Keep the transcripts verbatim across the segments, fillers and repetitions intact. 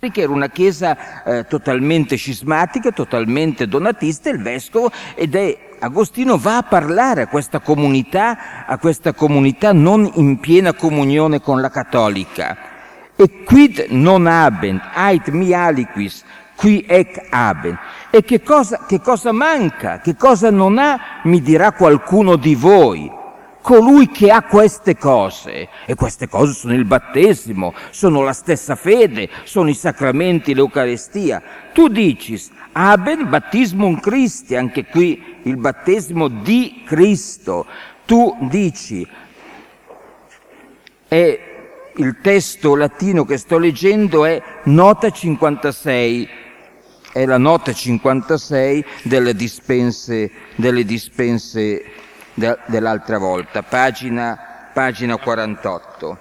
che era una chiesa eh, totalmente scismatica, totalmente donatista, il vescovo, ed è Agostino va a parlare a questa comunità, a questa comunità non in piena comunione con la cattolica. E quid non habent, ait mi aliquis, qui ec habent. E che cosa, che cosa manca, che cosa non ha, mi dirà qualcuno di voi. Colui che ha queste cose, e queste cose sono il battesimo, sono la stessa fede, sono i sacramenti, l'Eucarestia. Tu dici, haben battismum Christi, anche qui il battesimo di Cristo. Tu dici, è il testo latino che sto leggendo è nota cinquantasei, è la nota cinquantasei delle dispense, delle dispense dell'altra volta, pagina, pagina quarantotto.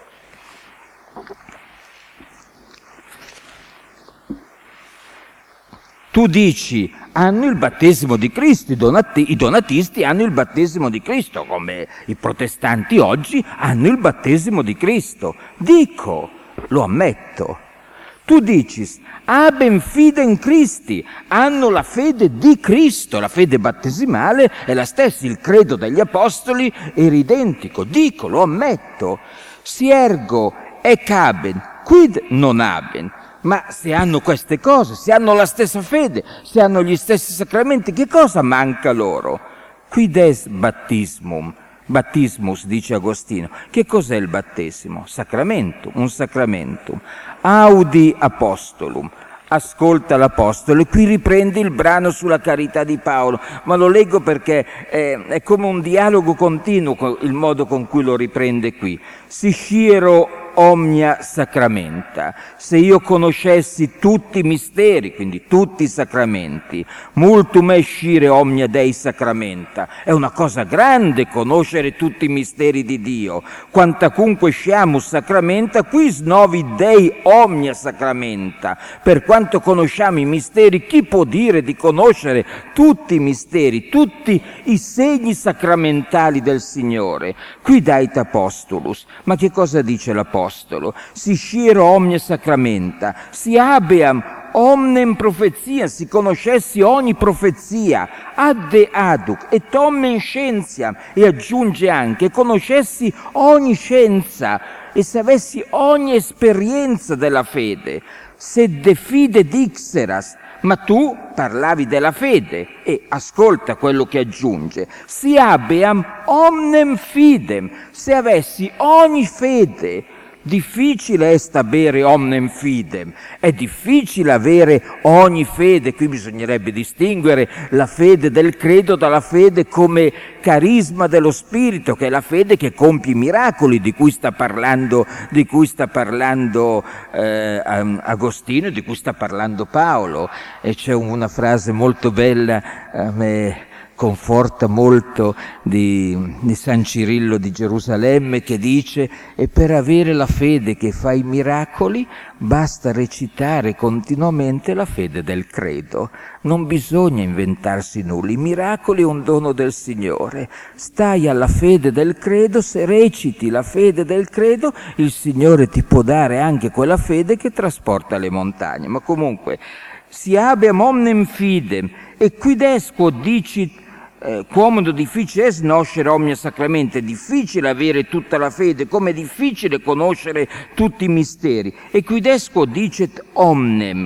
Tu dici, hanno il battesimo di Cristo, i, donati, i donatisti hanno il battesimo di Cristo, come i protestanti oggi hanno il battesimo di Cristo. Dico, lo ammetto. Tu dici, haben fidem Christi, hanno la fede di Cristo, la fede battesimale è la stessa, il credo degli apostoli era identico. Dico, lo ammetto, si ergo ec haben, quid non haben. Ma se hanno queste cose, se hanno la stessa fede, se hanno gli stessi sacramenti, che cosa manca loro? Quid est baptismum? Battismus, dice Agostino. Che cos'è il battesimo? Sacramento, un sacramentum. Audi apostolum. Ascolta l'apostolo, e qui riprende il brano sulla carità di Paolo, ma lo leggo perché è, è come un dialogo continuo il modo con cui lo riprende qui. Si sciero omnia sacramenta, se io conoscessi tutti i misteri, quindi tutti i sacramenti, multum escire omnia Dei sacramenta, è una cosa grande conoscere tutti i misteri di Dio, quantacunque sciamus sacramenta, quis novi Dei omnia sacramenta, per quanto conosciamo i misteri, chi può dire di conoscere tutti i misteri, tutti i segni sacramentali del Signore? Qui dait apostolus, ma che cosa dice l'apostolo? Si sciro omnia sacramenta, si habeam omnem profezia, si conoscessi ogni profezia, adde aduc, et omnem scientiam, e aggiunge anche, conoscessi ogni scienza, e se avessi ogni esperienza della fede, se de fide dixeras, ma tu parlavi della fede, e ascolta quello che aggiunge, si habeam omnem fidem, se avessi ogni fede. Difficile est avere omnem fidem, è difficile avere ogni fede, qui bisognerebbe distinguere la fede del credo dalla fede come carisma dello Spirito, che è la fede che compie i miracoli di cui sta parlando, di cui sta parlando eh, Agostino, di cui sta parlando Paolo. E c'è una frase molto bella, a me conforta molto, di, di San Cirillo di Gerusalemme, che dice: e per avere la fede che fa i miracoli basta recitare continuamente la fede del credo, non bisogna inventarsi nulla, i miracoli è un dono del Signore, stai alla fede del credo, se reciti la fede del credo il Signore ti può dare anche quella fede che trasporta le montagne. Ma comunque, si habeam omnem fidem, e quid est quod dicit Eh, comodo difficile è snoscere omnia sacramenta, è difficile avere tutta la fede, come è difficile conoscere tutti i misteri. E quid est quod dicet omnem,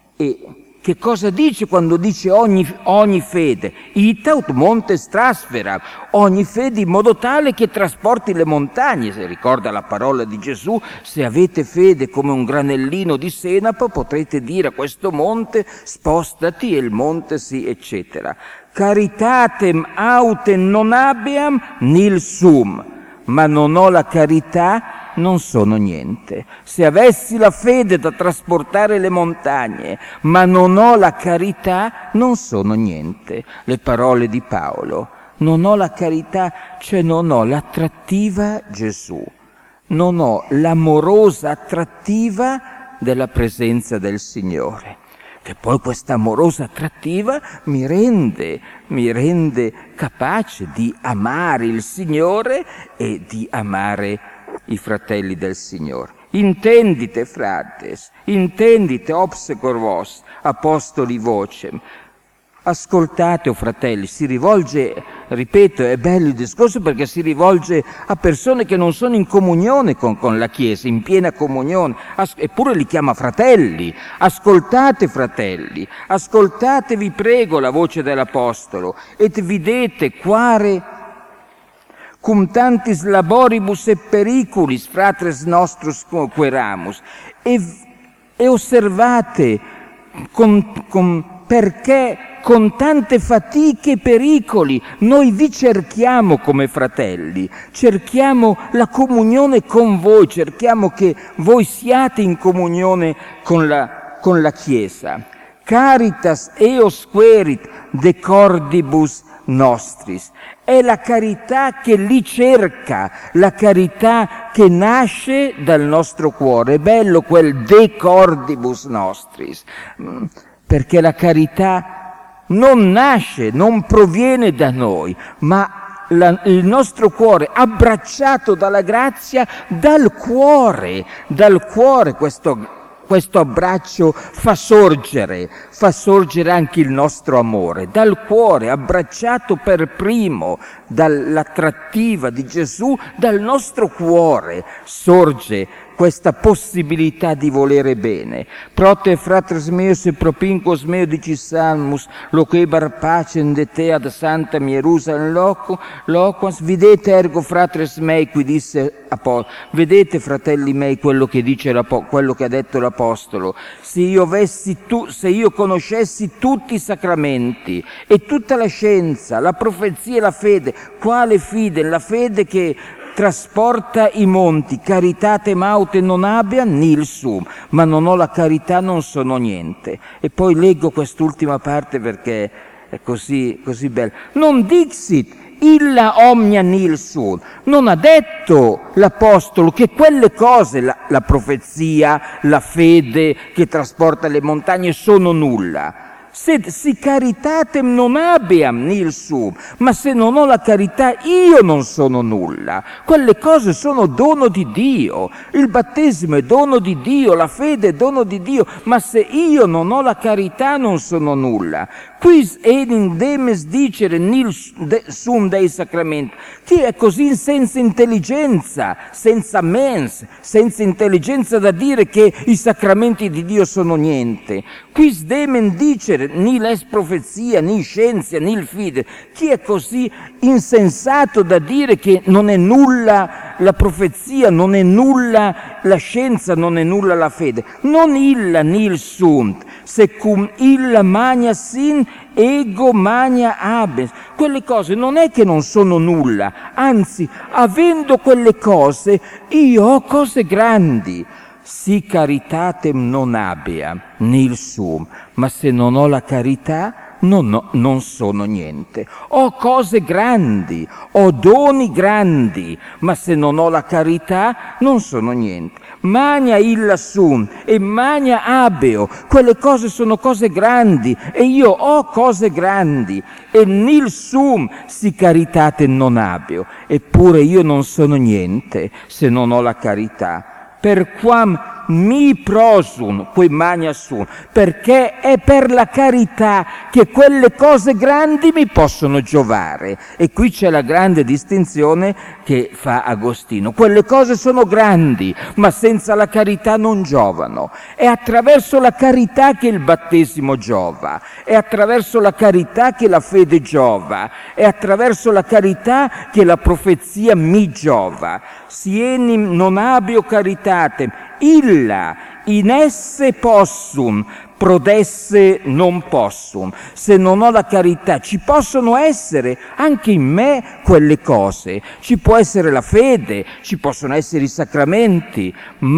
e che cosa dice quando dice ogni, ogni fede? Itaut montes trasfera, ogni fede in modo tale che trasporti le montagne. Se ricorda la parola di Gesù, se avete fede come un granellino di senape potrete dire a questo monte spostati e il monte si, eccetera. Caritatem autem non habeam nil sum, ma non ho la carità, non sono niente. Se avessi la fede da trasportare le montagne, ma non ho la carità, non sono niente. Le parole di Paolo. Non ho la carità, cioè non ho l'attrattiva Gesù. Non ho l'amorosa attrattiva della presenza del Signore. Che poi questa amorosa attrattiva mi rende, mi rende capace di amare il Signore e di amare i fratelli del Signore. intendite, frates, intendite, obsecor vos, apostoli vocem. Ascoltate, o fratelli, si rivolge, ripeto, è bello il discorso perché si rivolge a persone che non sono in comunione con, con la Chiesa, in piena comunione, As- eppure li chiama fratelli. Ascoltate, fratelli, ascoltate, vi prego, la voce dell'Apostolo, et videte quare cum tantis laboribus e periculis fratres nostros queramus, e, e osservate con, con perché con tante fatiche e pericoli noi vi cerchiamo come fratelli, cerchiamo la comunione con voi, cerchiamo che voi siate in comunione con la, con la Chiesa. Caritas eos querit de cordibus nostris. È la carità che li cerca, la carità che nasce dal nostro cuore. È bello quel de cordibus nostris, perché la carità non nasce, non proviene da noi, ma la, il nostro cuore, abbracciato dalla grazia, dal cuore, dal cuore questo, questo abbraccio fa sorgere, fa sorgere anche il nostro amore, dal cuore, abbracciato per primo dall'attrattiva di Gesù, dal nostro cuore sorge questa possibilità di volere bene. Prote fratres meus e propinquos meo dicissalmus, loquebar pacem de te ad Santa Hierusalem loco, loquas, videte ergo fratres mei, qui disse Apostolo, vedete fratelli miei quello che dice quello che ha detto l'Apostolo, se io avessi tu, se io conoscessi tutti i sacramenti e tutta la scienza, la profezia e la fede, quale fide? La fede che trasporta i monti, caritate maute non abbia nil sum, ma non ho la carità, non sono niente. E poi leggo quest'ultima parte perché è così, così bella. Non dixit illa omnia nil sum, non ha detto l'Apostolo che quelle cose, la, la profezia, la fede che trasporta le montagne, sono nulla. Sed si caritatem non abbiam nil sum, ma se non ho la carità io non sono nulla. Quelle cose sono dono di Dio, il battesimo è dono di Dio, la fede è dono di Dio, ma se io non ho la carità non sono nulla. Quis enim demes dicere nil sum dei sacramenti? Chi è così senza intelligenza, senza mens, senza intelligenza da dire che i sacramenti di Dio sono niente? Quis demen dicere nil es profezia, nil scienza, nil fide? Chi è così insensato da dire che non è nulla la profezia, non è nulla la scienza, non è nulla la fede? Non illa nil sunt, secum illa magna sin ego magna habes. Quelle cose non è che non sono nulla, anzi, avendo quelle cose, io ho cose grandi. Si caritatem non abbia nil sum, ma se non ho la carità non, ho, non sono niente. Ho cose grandi, ho doni grandi, ma se non ho la carità non sono niente. Magna illa sum e magna abeo, quelle cose sono cose grandi e io ho cose grandi, e nil sum si caritatem non abeo, eppure io non sono niente se non ho la carità. Per quam mi prosum, quei magna sum, perché è per la carità che quelle cose grandi mi possono giovare. E qui c'è la grande distinzione che fa Agostino. Quelle cose sono grandi, ma senza la carità non giovano. È attraverso la carità che il battesimo giova, è attraverso la carità che la fede giova, è attraverso la carità che la profezia mi giova. Si enim non abio caritatem, illa in esse possum, prodesse non possum. Se non ho la carità, ci possono essere anche in me quelle cose, ci può essere la fede, ci possono essere i sacramenti,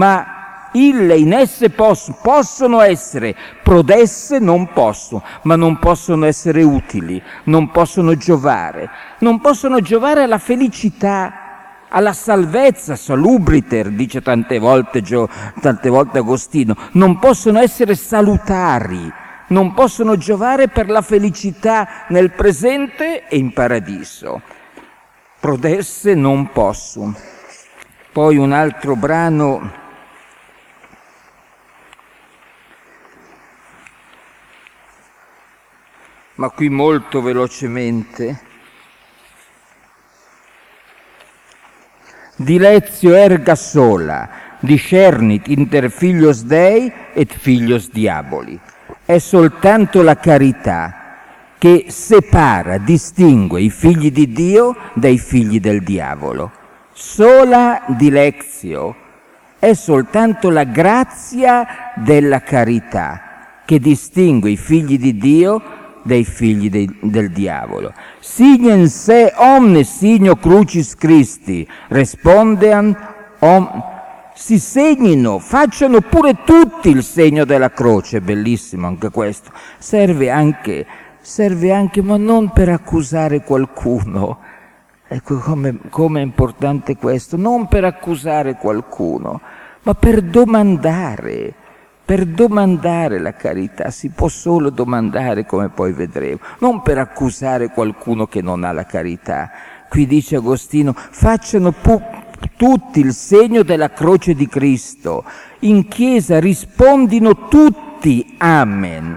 ma ille in esse possum, possono essere, prodesse non possono, ma non possono essere utili, non possono giovare, non possono giovare alla felicità, alla salvezza, salubriter, dice tante volte, tante volte Agostino, non possono essere salutari, non possono giovare per la felicità nel presente e in paradiso. Prodesse non possum. Poi un altro brano ma qui molto velocemente. Dilectio erga sola, discernit inter filios Dei et filios diaboli. È soltanto la carità che separa, distingue i figli di Dio dai figli del diavolo. Sola dilectio, è soltanto la grazia della carità che distingue i figli di Dio dai figli dei, del diavolo. Signen se omne signo crucis Christi, respondean om, si segnino, facciano pure tutti il segno della croce. Bellissimo anche questo. Serve anche, serve anche, ma non per accusare qualcuno. Ecco come, come è importante questo, non per accusare qualcuno, ma per domandare, per domandare la carità. Si può solo domandare, come poi vedremo, non per accusare qualcuno che non ha la carità. Qui dice Agostino, facciano pu- tutti il segno della croce di Cristo. In chiesa rispondino tutti amen,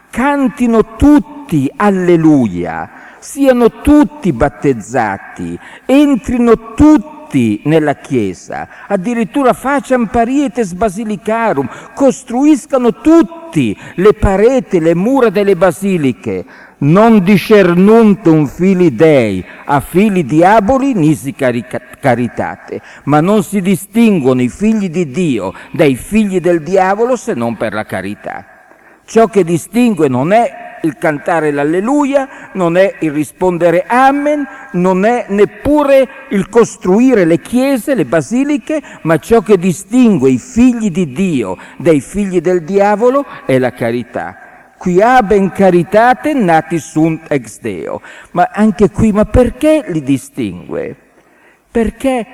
cantino tutti alleluia, siano tutti battezzati, entrino tutti nella chiesa, addirittura facciam parietes basilicarum, costruiscano tutti le pareti, le mura delle basiliche. Non discernuntum fili Dei a fili diaboli nisi caritate, ma non si distinguono i figli di Dio dai figli del diavolo se non per la carità. Ciò che distingue non è il cantare l'alleluia, non è il rispondere amen, non è neppure il costruire le chiese, le basiliche, ma ciò che distingue i figli di Dio dai figli del diavolo è la carità. Qui haben caritate nati sunt ex Deo. Ma anche qui, ma perché li distingue? Perché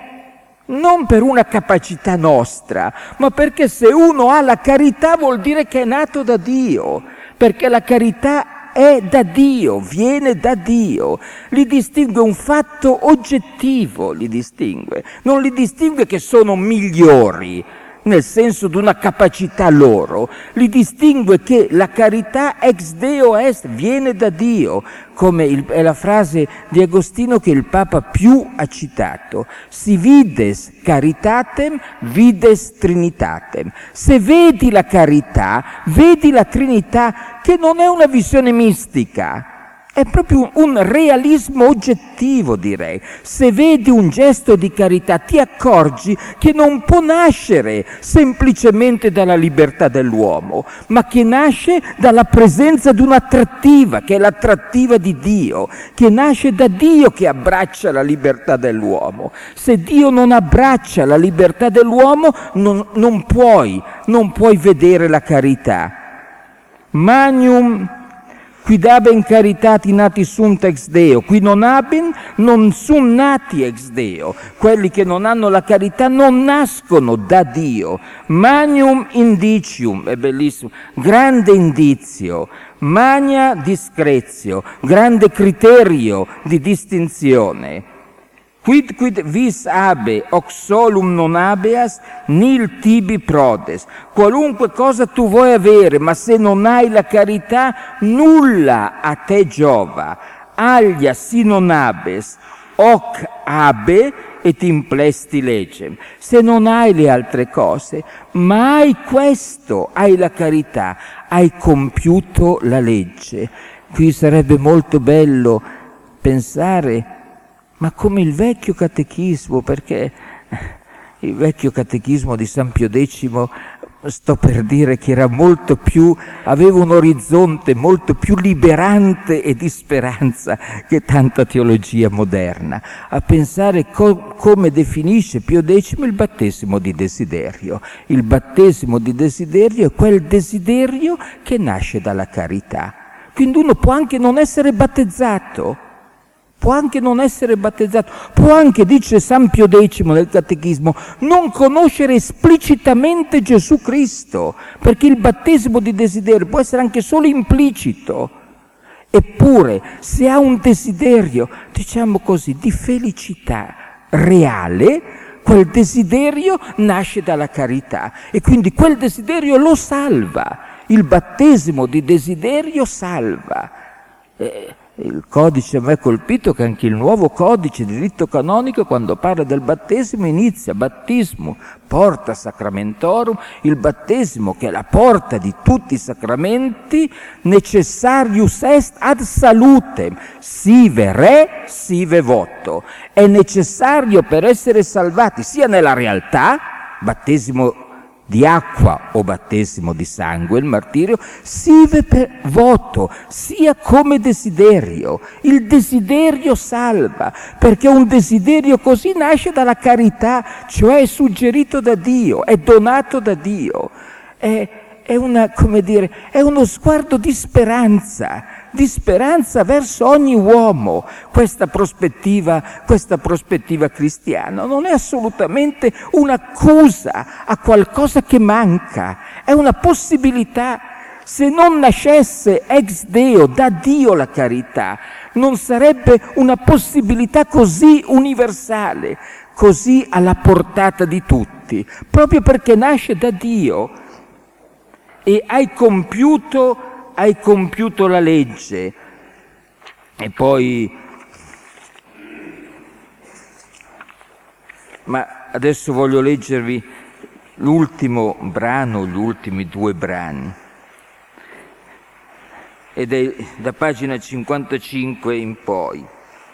non per una capacità nostra, ma perché se uno ha la carità vuol dire che è nato da Dio, perché la carità è da Dio, viene da Dio. Li distingue un fatto oggettivo, li distingue. Non li distingue che sono migliori, nel senso di una capacità loro, li distingue che la carità ex Deo est, viene da Dio, come il, è la frase di Agostino che il Papa più ha citato. Si vides caritatem, vides trinitatem. Se vedi la carità, vedi la Trinità, che non è una visione mistica, è proprio un realismo oggettivo, direi. Se vedi un gesto di carità ti accorgi che non può nascere semplicemente dalla libertà dell'uomo, ma che nasce dalla presenza di un'attrattiva, che è l'attrattiva di Dio, che nasce da Dio che abbraccia la libertà dell'uomo. Se Dio non abbraccia la libertà dell'uomo, non, non puoi, non puoi vedere la carità. Magnum quid haben caritati nati sunt ex Deo, qui non haben, non sun nati ex Deo. Quelli che non hanno la carità non nascono da Dio. Magnum indicium, è bellissimo, grande indizio, magna discrezio, grande criterio di distinzione. Quid quid vis habe, hoc solum non habeas, nil tibi prodes. Qualunque cosa tu vuoi avere, ma se non hai la carità, nulla a te giova. Aglia si non habes, hoc habe et implesti legem. Se non hai le altre cose, ma hai questo, hai la carità, hai compiuto la legge. Qui sarebbe molto bello pensare, ma come il vecchio catechismo, perché il vecchio catechismo di San Pio X, sto per dire che era molto più, aveva un orizzonte molto più liberante e di speranza che tanta teologia moderna. A pensare co- come definisce Pio X il battesimo di desiderio. Il battesimo di desiderio è quel desiderio che nasce dalla carità. Quindi uno può anche non essere battezzato, può anche non essere battezzato, può anche, dice San Pio X nel Catechismo, non conoscere esplicitamente Gesù Cristo, perché il battesimo di desiderio può essere anche solo implicito. Eppure, se ha un desiderio, diciamo così, di felicità reale, quel desiderio nasce dalla carità e quindi quel desiderio lo salva. Il battesimo di desiderio salva. Eh, il codice mi ha colpito che anche il nuovo codice di diritto canonico, quando parla del battesimo, inizia battismo, porta sacramentorum, il battesimo che è la porta di tutti i sacramenti, necessarius est ad salutem, sive re, sive voto. È necessario per essere salvati sia nella realtà, battesimo di acqua o battesimo di sangue, il martirio, sive per voto, sia come desiderio. Il desiderio salva, perché un desiderio così nasce dalla carità, cioè è suggerito da Dio, è donato da Dio. È, è una, come dire, è uno sguardo di speranza, di speranza verso ogni uomo. Questa prospettiva, questa prospettiva cristiana non è assolutamente un'accusa a qualcosa che manca, è una possibilità. Se non nascesse ex Deo, da Dio la carità, non sarebbe una possibilità così universale, così alla portata di tutti, proprio perché nasce da Dio. E hai compiuto, hai compiuto la legge. E poi, ma adesso voglio leggervi l'ultimo brano, gli ultimi due brani, ed è da pagina cinquantacinque in poi.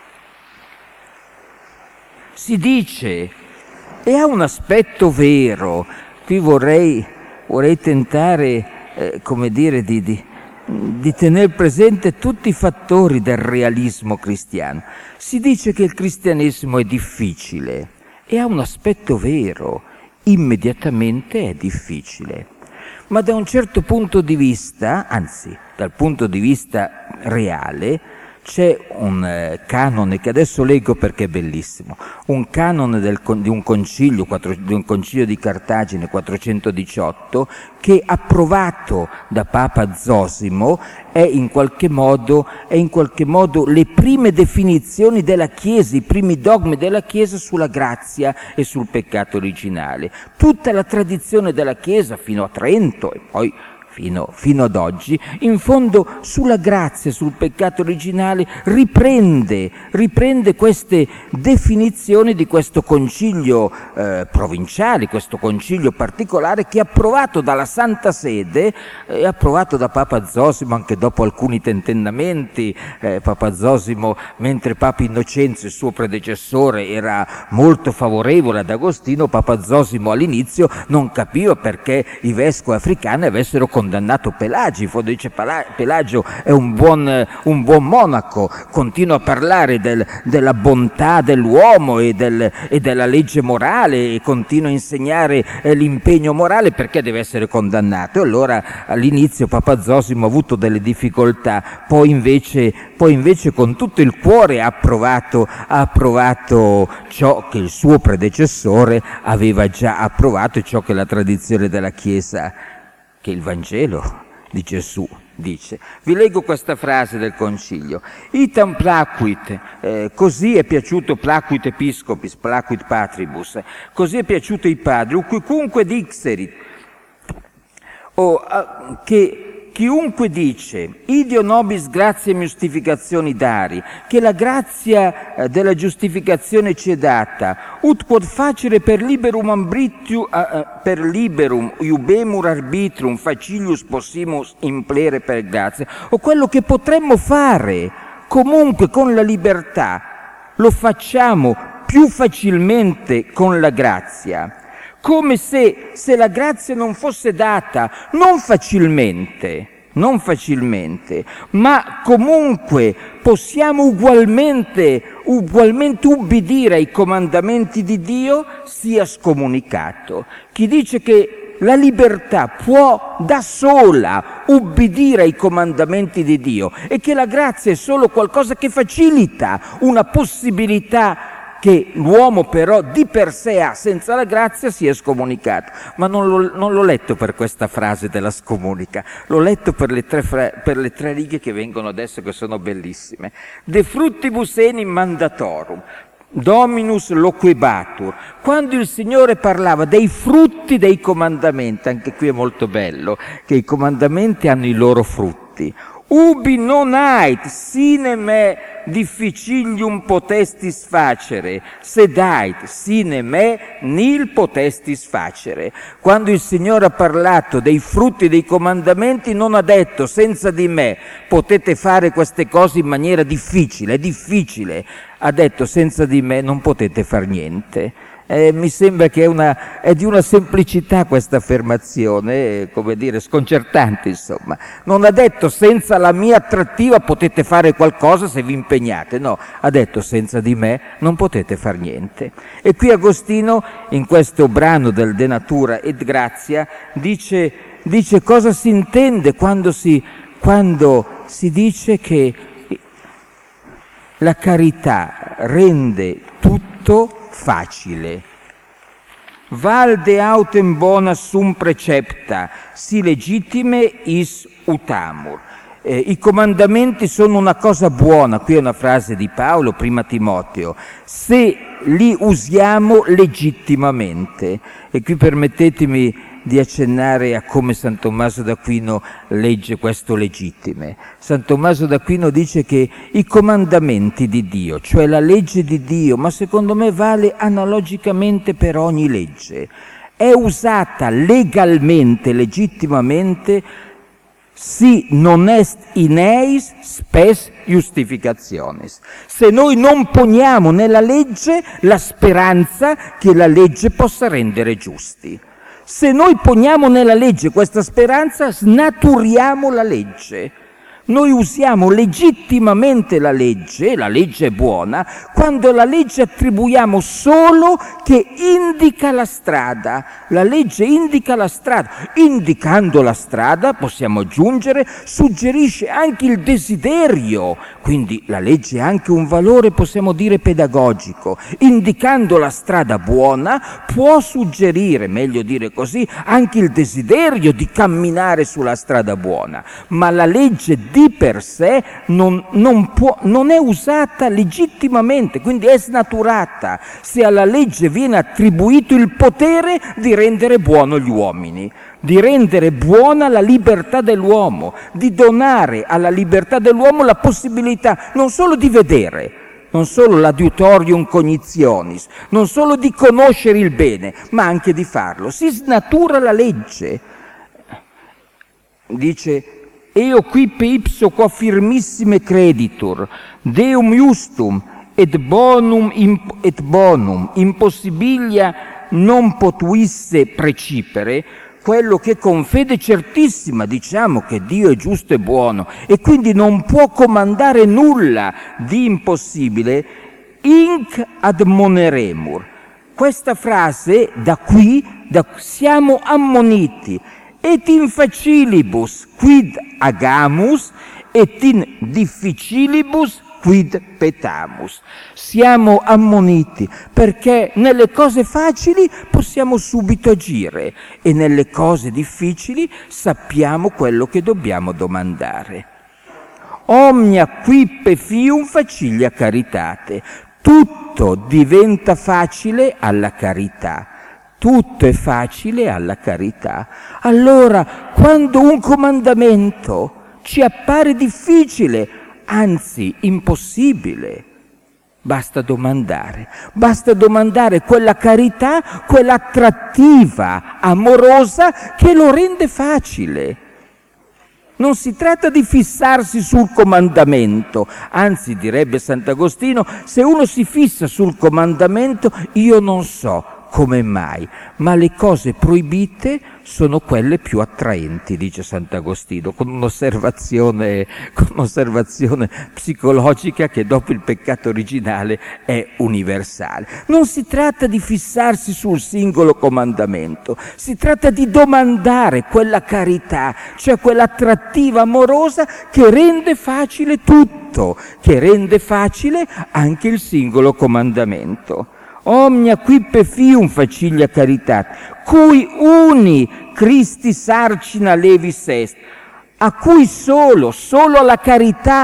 Si dice, e ha un aspetto vero, qui vorrei Vorrei tentare, eh, come dire, di, di, di tenere presente tutti i fattori del realismo cristiano. Si dice che il cristianesimo è difficile e ha un aspetto vero, immediatamente è difficile. Ma da un certo punto di vista, anzi, dal punto di vista reale, c'è un eh, canone che adesso leggo perché è bellissimo, un canone del, di, un concilio, quattro, di un concilio di Cartagine quattrocentodiciotto, che approvato da Papa Zosimo è in qualche modo, è in qualche modo le prime definizioni della Chiesa, i primi dogmi della Chiesa sulla grazia e sul peccato originale. Tutta la tradizione della Chiesa fino a Trento e poi Fino, fino ad oggi, in fondo sulla grazia, sul peccato originale, riprende, riprende queste definizioni di questo concilio eh, provinciale, questo concilio particolare che è approvato dalla Santa Sede, è approvato da Papa Zosimo anche dopo alcuni tentennamenti. Eh, Papa Zosimo, mentre Papa Innocenzio, il suo predecessore, era molto favorevole ad Agostino, Papa Zosimo all'inizio non capiva perché i vescovi africani avessero condannato condannato Pelagio. In fondo dice Pelagio è un buon, un buon monaco, continua a parlare del, della bontà dell'uomo e, del, e della legge morale e continua a insegnare eh, l'impegno morale, perché deve essere condannato. E allora all'inizio Papa Zosimo ha avuto delle difficoltà, poi invece, poi invece con tutto il cuore ha approvato, ha approvato ciò che il suo predecessore aveva già approvato e ciò che la tradizione della Chiesa, che il Vangelo di Gesù dice. Vi leggo questa frase del Concilio. Itam placuit, eh, così è piaciuto, placuit episcopis, placuit patribus, così è piaciuto ai padri, quicunque dixerit, o uh, che chiunque dice, idio nobis gratia giustificazioni dari, che la grazia eh, della giustificazione ci è data, ut quod facere per liberum ambritiu, uh, uh, per liberum iubemur arbitrum facilius possimus implere per grazia, o quello che potremmo fare comunque con la libertà, lo facciamo più facilmente con la grazia. Come se, se la grazia non fosse data, non facilmente, non facilmente, ma comunque possiamo ugualmente, ugualmente ubbidire ai comandamenti di Dio, sia scomunicato. Chi dice che la libertà può da sola ubbidire ai comandamenti di Dio e che la grazia è solo qualcosa che facilita una possibilità che l'uomo però di per sé ha senza la grazia, si è scomunicato. Ma non l'ho, non l'ho letto per questa frase della scomunica, l'ho letto per le, tre fra, per le tre righe che vengono adesso, che sono bellissime. De fructibus enim mandatorum, Dominus loquebatur. Quando il Signore parlava dei frutti dei comandamenti, anche qui è molto bello, che i comandamenti hanno i loro frutti. Ubi non ait sine me difficilium potestis facere, sed ait sine me nil potestis facere. Quando il Signore ha parlato dei frutti dei comandamenti non ha detto senza di me potete fare queste cose in maniera difficile, è difficile. Ha detto senza di me non potete far niente. Eh, mi sembra che è, una, è di una semplicità questa affermazione, come dire, sconcertante insomma. Non ha detto senza la mia attrattiva potete fare qualcosa se vi impegnate, no, ha detto senza di me non potete far niente. E qui Agostino, in questo brano del De Natura et Gratia, dice, dice cosa si intende quando si, quando si dice che la carità rende tutto facile. Valde autem bona sum precepta, si legittime is utamur. Eh, I comandamenti sono una cosa buona, qui è una frase di Paolo, prima Timoteo, se li usiamo legittimamente. E qui permettetemi di accennare a come San Tommaso d'Aquino legge questo legittime. San Tommaso d'Aquino dice che i comandamenti di Dio, cioè la legge di Dio, ma secondo me vale analogicamente per ogni legge, è usata legalmente, legittimamente, si non est in eis spes justificationis. Se noi non poniamo nella legge la speranza che la legge possa rendere giusti. Se noi poniamo nella legge questa speranza, snaturiamo la legge. Noi usiamo legittimamente la legge, la legge è buona, quando la legge attribuiamo solo che indica la strada. La legge indica la strada. Indicando la strada, possiamo aggiungere, suggerisce anche il desiderio. Quindi la legge ha anche un valore, possiamo dire, pedagogico. Indicando la strada buona, può suggerire, meglio dire così, anche il desiderio di camminare sulla strada buona. Ma la legge di per sé non, non, può, non è usata legittimamente, quindi è snaturata se alla legge viene attribuito il potere di rendere buono gli uomini, di rendere buona la libertà dell'uomo, di donare alla libertà dell'uomo la possibilità non solo di vedere, non solo l'adiutorium cognitionis, non solo di conoscere il bene, ma anche di farlo. Si snatura la legge. Dice: eo quipe ipso qua firmissime creditur, Deum justum et bonum, imp- et bonum impossibilia non potuisse precipere, quello che con fede certissima diciamo che Dio è giusto e buono e quindi non può comandare nulla di impossibile, inc admoneremur. Questa frase, da qui, da, siamo ammoniti, et in facilibus quid agamus, et in difficilibus quid petamus. Siamo ammoniti perché nelle cose facili possiamo subito agire e nelle cose difficili sappiamo quello che dobbiamo domandare. Omnia quippe fium facilia caritate. Tutto diventa facile alla carità. Tutto è facile alla carità. Allora, quando un comandamento ci appare difficile, anzi impossibile, basta domandare. Basta domandare quella carità, quell'attrattiva, amorosa, che lo rende facile. Non si tratta di fissarsi sul comandamento, anzi direbbe Sant'Agostino, se uno si fissa sul comandamento, io non so come mai, ma le cose proibite sono quelle più attraenti, dice Sant'Agostino, con un'osservazione, con un'osservazione psicologica che dopo il peccato originale è universale. Non si tratta di fissarsi sul singolo comandamento, si tratta di domandare quella carità, cioè quell'attrattiva amorosa che rende facile tutto, che rende facile anche il singolo comandamento. Omnia quippe fium facilia caritate, cui uni Christi sarcina levis est, a cui solo, solo alla carità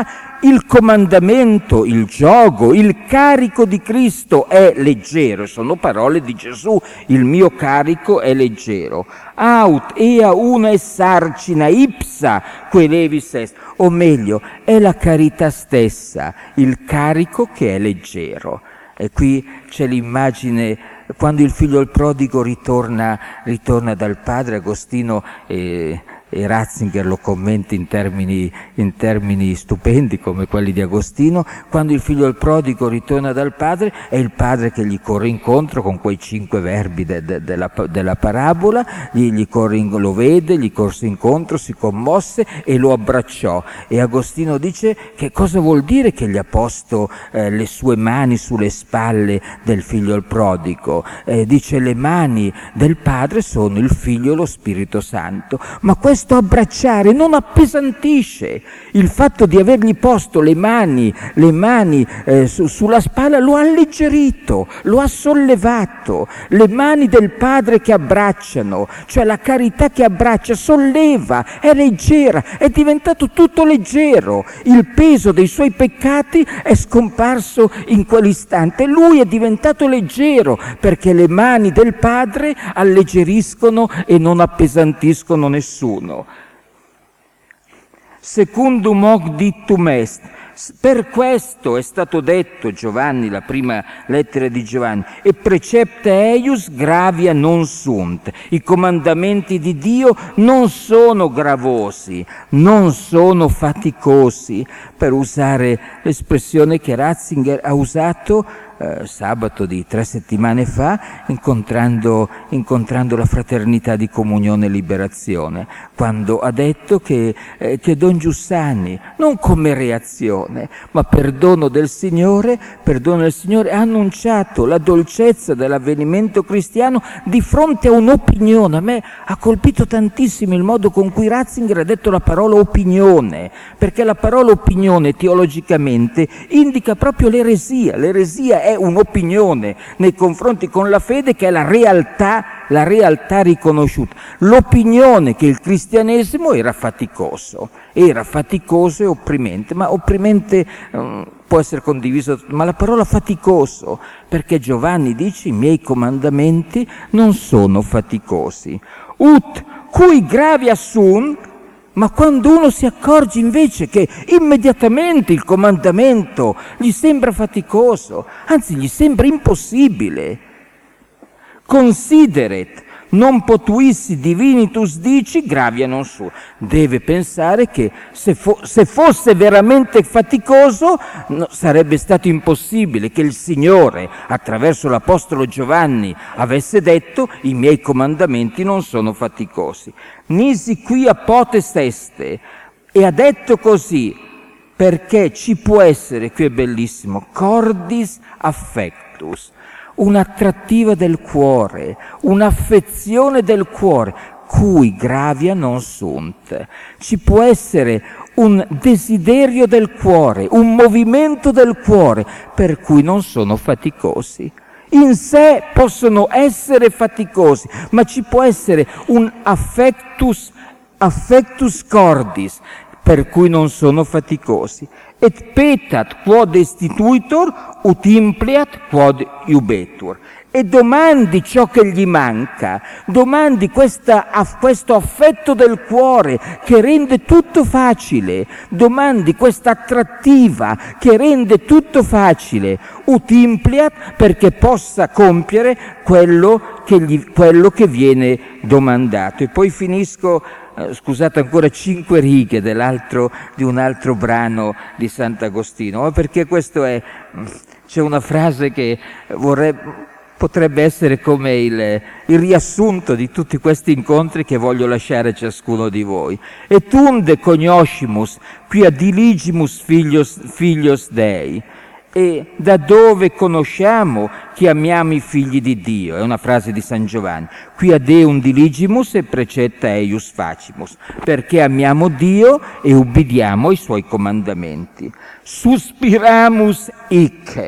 il comandamento, il giogo, il carico di Cristo è leggero. Sono parole di Gesù, il mio carico è leggero. Aut ea una e sarcina ipsa que levis est, o meglio, è la carità stessa, il carico che è leggero. E qui c'è l'immagine quando il figlio il prodigo ritorna, ritorna dal padre. Agostino eh, e Ratzinger lo commenta in termini, in termini stupendi come quelli di Agostino. Quando il figlio il prodigo ritorna dal padre, è il padre che gli corre incontro con quei cinque verbi de, de, della, della parabola, gli, gli corre in, lo vede, gli corse incontro, si commosse e lo abbracciò. E Agostino dice: che cosa vuol dire che gli ha posto eh, le sue mani sulle spalle del figlio il prodigo? Eh, dice: le mani del padre sono il figlio e lo Spirito Santo. Ma questo abbracciare non appesantisce. Il fatto di avergli posto le mani, le mani eh, su, sulla spalla lo ha alleggerito, lo ha sollevato. Le mani del padre che abbracciano, cioè la carità che abbraccia, solleva, è leggera, è diventato tutto leggero. Il peso dei suoi peccati è scomparso in quell'istante. Lui è diventato leggero perché le mani del padre alleggeriscono e non appesantiscono nessuno. Secundum hoc dictum est. Per questo è stato detto, Giovanni, la prima lettera di Giovanni, e precepta eius gravia non sunt. I comandamenti di Dio non sono gravosi, non sono faticosi, per usare l'espressione che Ratzinger ha usato eh, sabato di tre settimane fa, incontrando, incontrando la fraternità di Comunione e Liberazione, quando ha detto che, eh, che Don Giussani, non come reazione, ma per dono del Signore, per dono del Signore, ha annunciato la dolcezza dell'avvenimento cristiano di fronte a un'opinione. A me ha colpito tantissimo il modo con cui Ratzinger ha detto la parola opinione, perché la parola opinione teologicamente indica proprio l'eresia. L'eresia è un'opinione nei confronti con la fede che è la realtà, la realtà riconosciuta. L'opinione che il cristianesimo era faticoso, era faticoso e opprimente, ma opprimente um, può essere condiviso, ma la parola faticoso, perché Giovanni dice: i miei comandamenti non sono faticosi. Ut cui gravia sunt. Ma quando uno si accorge invece che immediatamente il comandamento gli sembra faticoso, anzi gli sembra impossibile, consideret non potuissi divinitus dici gravia non su. Deve pensare che se, fo- se fosse veramente faticoso no, sarebbe stato impossibile che il Signore attraverso l'Apostolo Giovanni avesse detto: i miei comandamenti non sono faticosi. Nisi quia potest este. E ha detto così perché ci può essere, qui è bellissimo, cordis affectus, un'attrattiva del cuore, un'affezione del cuore, cui gravia non sunt. Ci può essere un desiderio del cuore, un movimento del cuore, per cui non sono faticosi. In sé possono essere faticosi, ma ci può essere un affectus, affectus cordis, per cui non sono faticosi. Et petat quod destituitur, ut impliat quod iubetur. E domandi ciò che gli manca, domandi questa, questo affetto del cuore che rende tutto facile, domandi questa attrattiva che rende tutto facile, ut impliat, perché possa compiere quello che, gli, quello che viene domandato. E poi finisco, eh, scusate, ancora cinque righe dell'altro, di un altro brano di Sant'Agostino, perché questo è, c'è una frase che vorrebbe... potrebbe essere come il, il riassunto di tutti questi incontri che voglio lasciare a ciascuno di voi. Et unde cognoscimus quia diligimus filios, filios Dei. E da dove conosciamo che amiamo i figli di Dio? È una frase di San Giovanni. Quia Deum diligimus e precetta eius facimus. Perché amiamo Dio e ubbidiamo ai Suoi comandamenti. Suspiramus hic.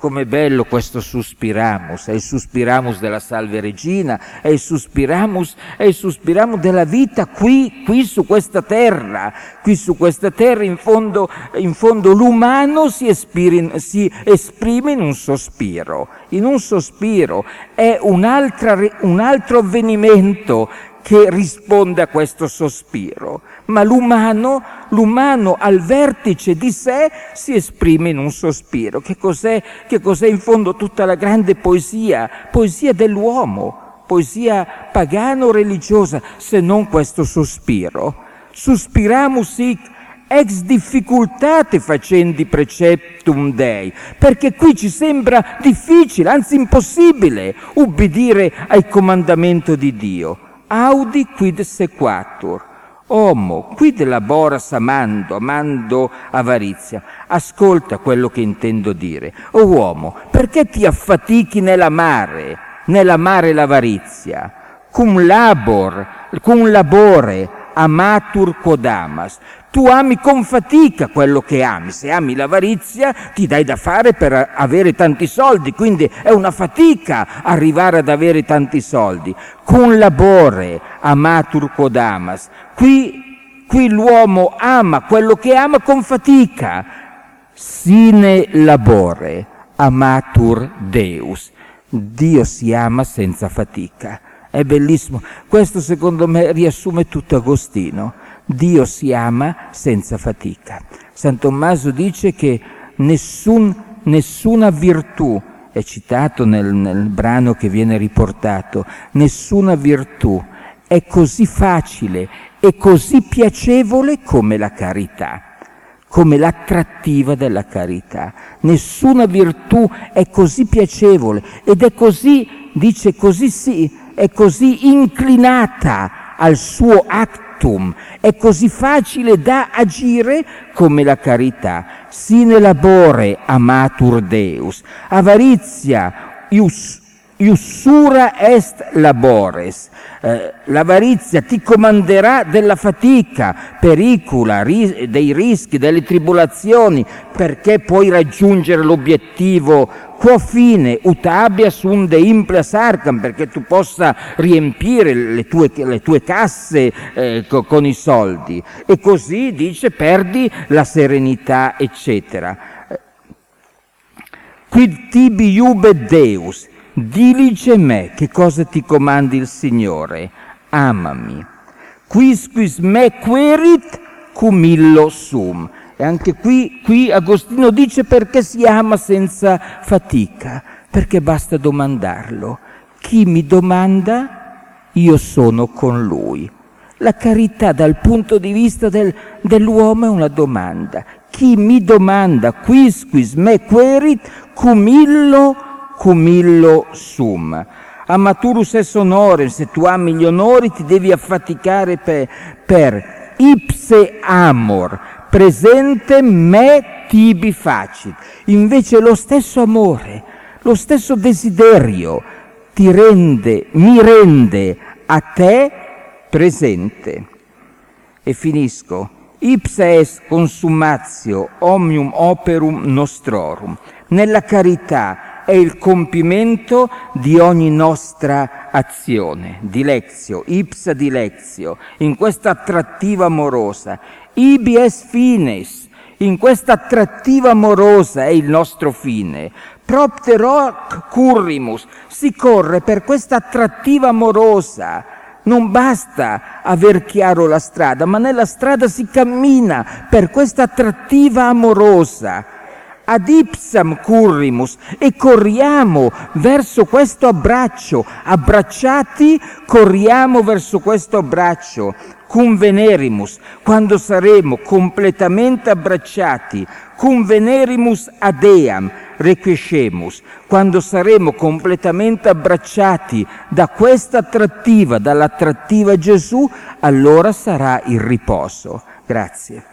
Com'è bello questo suspiramus, è il suspiramus della Salve Regina, è il suspiramus, è il suspiramus della vita qui, qui su questa terra, qui su questa terra in fondo, in fondo l'umano si, espiri, si esprime in un sospiro, in un sospiro, è un'altra, un altro avvenimento che risponde a questo sospiro, ma l'umano, l'umano al vertice di sé si esprime in un sospiro. Che cos'è, che cos'è in fondo tutta la grande poesia, poesia dell'uomo, poesia pagano-religiosa, se non questo sospiro? Suspiramus hic ex difficultate facendi preceptum Dei, perché qui ci sembra difficile, anzi impossibile, ubbidire al comandamento di Dio. Audi quid sequatur, homo, quid laboras amando, amando avarizia. Ascolta quello che intendo dire. O uomo, perché ti affatichi nell'amare, nell'amare l'avarizia? Cum labor, cum labore, amatur quod amas. Tu ami con fatica quello che ami. Se ami l'avarizia ti dai da fare per avere tanti soldi, quindi è una fatica arrivare ad avere tanti soldi. Con labore amatur quod amas. Qui, qui l'uomo ama quello che ama con fatica. Sine labore amatur Deus. Dio si ama senza fatica. È bellissimo. Questo secondo me riassume tutto Agostino. Dio si ama senza fatica. San Tommaso dice che nessun, nessuna virtù, è citato nel, nel brano che viene riportato, nessuna virtù è così facile e così piacevole come la carità, come l'attrattiva della carità. Nessuna virtù è così piacevole ed è così, dice così sì, è così inclinata al suo actum, è così facile da agire come la carità. Sine labore amatur Deus, avarizia ius, iussura est labores. Eh, l'avarizia ti comanderà della fatica, pericula, ris- dei rischi, delle tribolazioni, perché puoi raggiungere l'obiettivo quo fine ut habeas unde impleas arcam, perché tu possa riempire le tue, le tue casse eh, co- con i soldi, e così dice perdi la serenità eccetera. Quid tibi iubet Deus, dilige me. Che cosa ti comandi il Signore? Amami. Quisquis me querit cum illo sum. E anche qui, qui Agostino dice perché si ama senza fatica, perché basta domandarlo. Chi mi domanda, io sono con lui. La carità dal punto di vista del, dell'uomo è una domanda. Chi mi domanda, quisquis me querit cum illo, cum illo sum. Amaturus es onore, se tu ami gli onori ti devi affaticare per, per ipse amor, presente me tibi facit. Invece lo stesso amore, lo stesso desiderio ti rende, mi rende a te presente. E finisco. Ipsa est consumatio omnium operum nostrorum. Nella carità è il compimento di ogni nostra azione. Dilexio, ipsa dilexio, in questa attrattiva amorosa. Ibi es fines, in questa attrattiva amorosa è il nostro fine. Propter hoc currimus, si corre per questa attrattiva amorosa. Non basta aver chiaro la strada, ma nella strada si cammina per questa attrattiva amorosa. Ad ipsam currimus, e corriamo verso questo abbraccio, abbracciati corriamo verso questo abbraccio. Cum venerimus, quando saremo completamente abbracciati, cum venerimus ad eam requiescemus, quando saremo completamente abbracciati da questa attrattiva, dall'attrattiva Gesù, allora sarà il riposo. Grazie.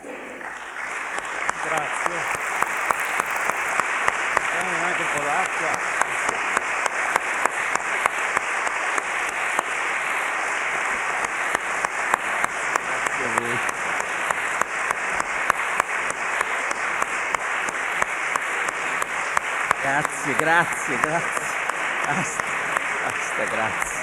Grazie, grazie, grazie. Basta, basta, grazie.